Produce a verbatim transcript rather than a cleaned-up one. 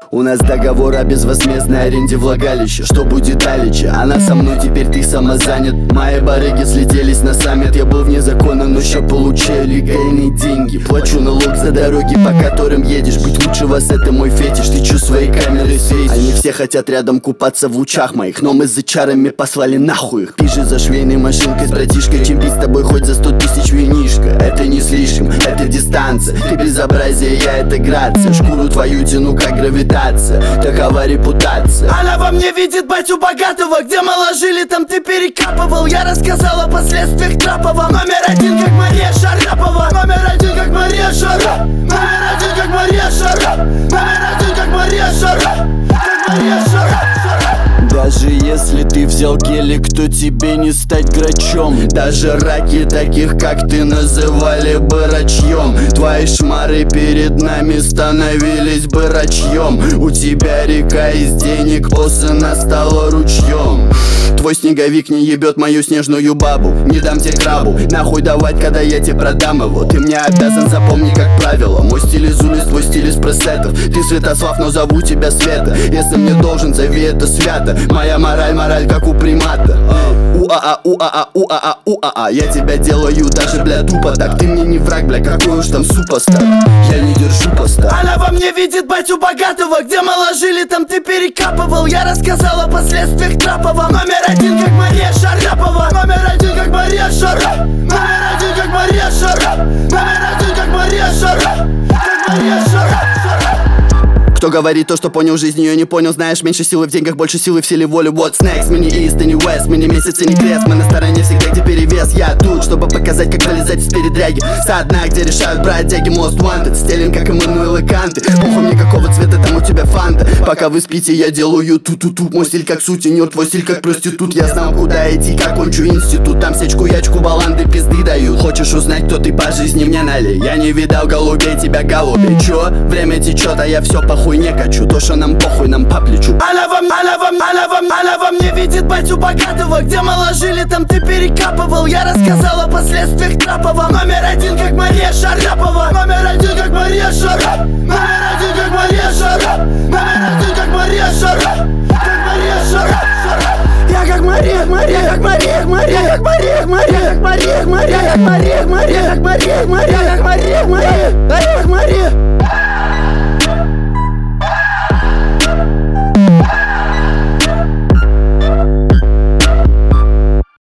У нас договор о безвозмездной аренде влагалища. Что будет далече? Она со мной, теперь ты самозанят. Мои барыги слетелись на саммит. Я был вне закона, но ща получаю легальные деньги. Плачу налог за дороги, по которым едешь. Быть лучше вас, это мой фетиш. Ты чё свои камеры светишь? Они все хотят рядом купаться в лучах моих, но мы с зачарами послали нахуй их. Пиши за швейной машинкой с братишкой, чем пить с тобой хоть за сто тысяч винишка. Это не слишком, это дистанция. Ты безобразие, я это грация. Шкуру твою тяну как гравитация. Такова репутация. Она во мне видит батю богатого. Где мало жили, там ты перекапывал. Я рассказал о последствиях Трапова. Номер один, как Мария Шарапова. Номер один, как Мария Шарапова. Номер один, как Мария Шарапова. Номер один, как Мария Шарапова. Как Мария Шарапова. Даже если ты взял гелик, то тебе не стать грачом. Даже раки таких, как ты, называли бы рачьем. Твои шмары перед нами становились бы рачьем. У тебя река из денег осына стала ручьем. Твой снеговик не ебет мою снежную бабу. Не дам тебе крабу, нахуй давать, когда я тебе продам его. Ты мне обязан, запомни как правило. Мой стиль из улиц, твой стиль из пресетов. Ты Святослав, но зову тебя Света. Если мне должен, зови это свято. Моя мораль, мораль как у примата. У-а-а, у-а-а, у-а-а, у-а-а. Я тебя делаю даже, бля, тупо так. Ты мне не враг, бля, какой уж там супостат. Я не держу поста. Она во мне видит батю богатого. Где мало жили, там ты перекапывал. Я рассказал о последствиях Трапова. Номер один, как Мария Шарапова. Номер один, как Мария Шарапова. Номер один, как Мария Шарапова. Номер один, как Мария Шарапова. Как Мария Шарапова. Кто говорит то, что понял жизнь, ее не понял. Знаешь, меньше силы в деньгах, больше силы в силе воли. What's next? Мы не East, и не West, мы не месяц и не крест. Мы на стороне всегда, где перевес. Я тут, чтобы показать, как вылезать из передряги. Со дна, где решают бродяги. Most wanted, стелен, как Эммануэл и Канты. Похуй мне, какого цвета там у тебя фанта. Пока вы спите, я делаю ту-ту-ту. Мой стиль как сутенер, твой стиль как проститут. Я знал, куда идти, как кончу институт. Там сечку, ячку, баланды, пизды дают. Хочешь узнать, кто ты по жизни, мне налей. Я не видал голубей, тебя голубей. Чё? Время течет, а я все похуй не хочу. То, что нам похуй, нам по плечу. Она во, она во, она во, она во мне видит батю богатого. Где мало жили, там ты перекапывал. Я рассказал о последствиях Трапова. Номер один, как Мария Шарапова. Номер один, как Мария Шарапова. Номер один, как Мария Шарапова. Номер один, как Мария Шарапова. Как Мария Шарапова. Я как Мария, Мария, как Мария, Мария, как Мария, Мария, как Мария, Мария, как Мария, Мария, как Мария, Мария, как Мария, Мария, как Мария.